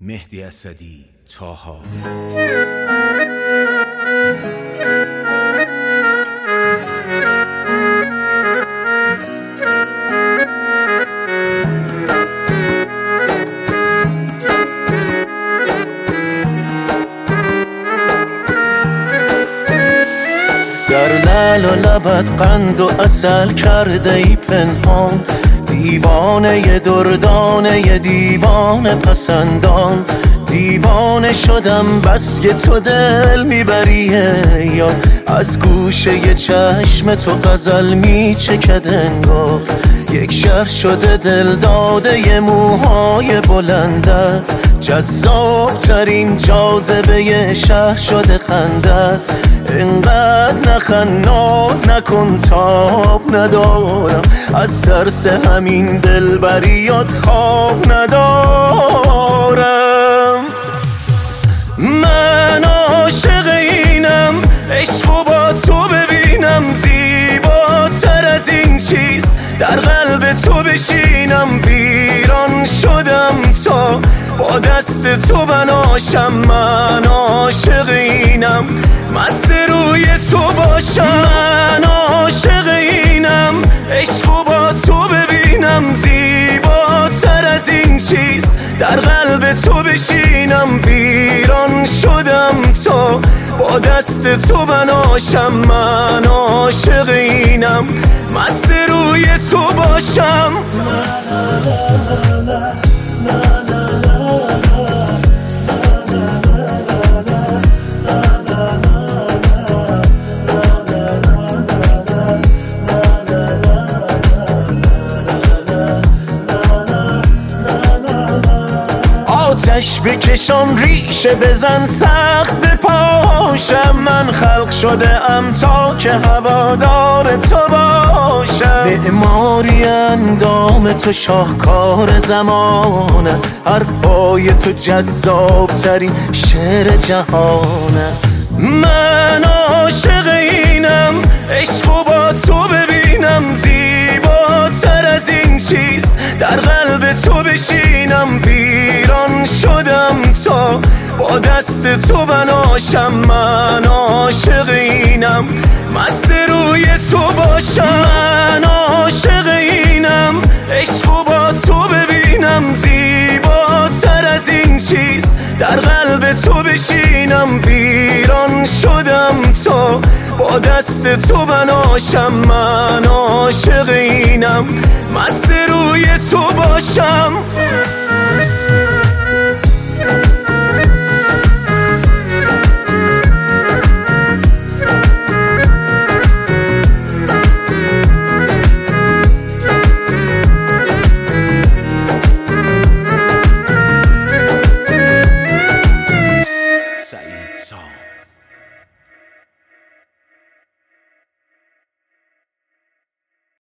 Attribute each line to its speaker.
Speaker 1: مهدی اسدی، طاها.
Speaker 2: در لعل و لبت قند و عسل کرده ای پنهان، دیوانه دردانه دیوانه پسندان. دیوانه شدم بس که تو دل میبریه، یا از گوشه چشم تو غزل میچکد انگار. یک شهر شده دل داده موهای بلندت، جذاب ترین جاذبه شهر شده خندت. اینقدر نخند ناز نکن تاب ندارم، از ترس همین دلبریات خواب ندارم. من عاشق اینم، عشقو با تو ببینم، زیباتر از این چیز در قلب تو بشینم. ویران شدم تا با دست تو بناشم، من عاشق اینم، مست روی تو باشم. من عاشق اینم، عشقو با تو ببینم، زیباتر از این چیز در قلب تو بشینم. ویران شدم تا با دست تو بناشم، من عاشق اینم، مست روی تو باشم. آتش بکشم ریشه بزن سخت بپاشم، من خلق شده ام تا که هوادار تو باشم. معماری اندام تو شاهکار زمان است، حرفای تو جذاب ترین شعر جهان است. من عاشق اینم، عشقو با تو ببینم، زیباتر از این چیز در قلب تو بشینم. ویران شدم تا با دست تو بناشم، من عاشق اینم، مست روی تو باشم. من عاشق اینم، عشقو با تو ببینم، زیباتر از این چیز در قلب تو بشینم. ویران شدم تا با دست تو بناشم، من عاشق اینم، مست روی تو باشم.
Speaker 1: سعید سام.